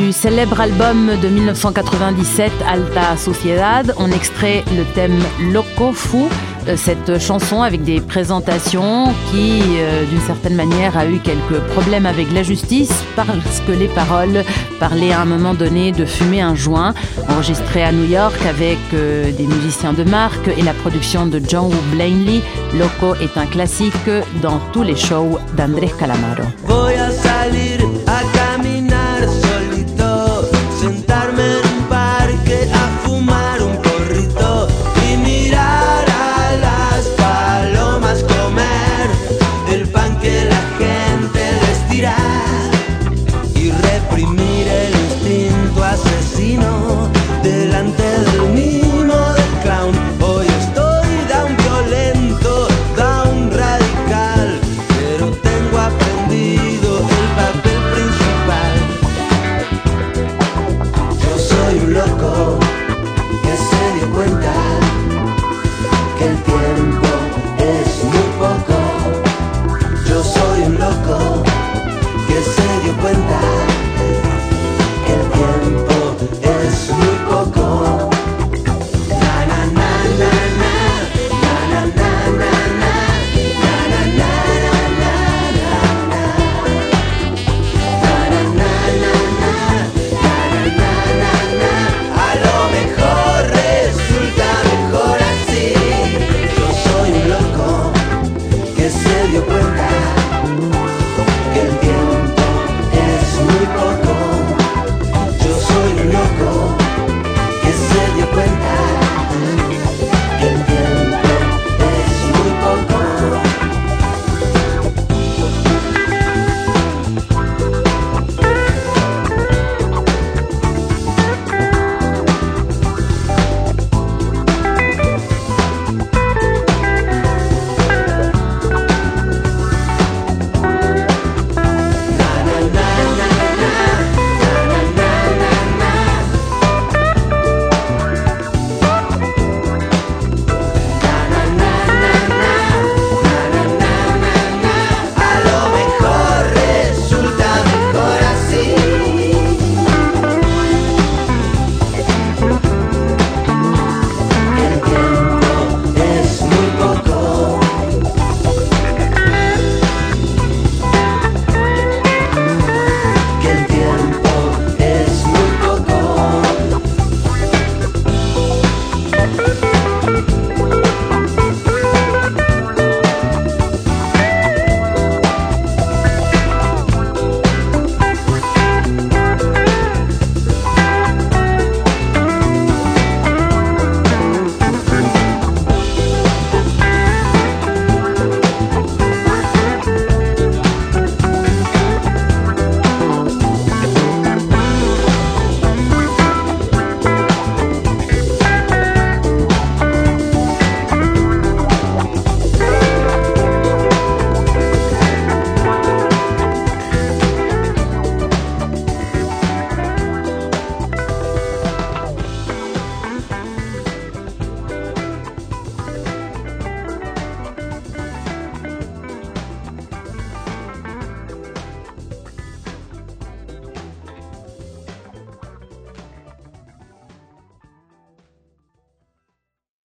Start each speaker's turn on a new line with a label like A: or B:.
A: du célèbre album de 1997 Alta Sociedad. On extrait le thème Loco Fou, cette chanson avec des présentations qui, d'une certaine manière, a eu quelques problèmes avec la justice parce que les paroles parlaient à un moment donné de fumer un joint, enregistré à New York avec des musiciens de marque et la production de John Woo Blaney. Loco est un classique dans tous les shows d'Andrés Calamaro.
B: Voy a salir a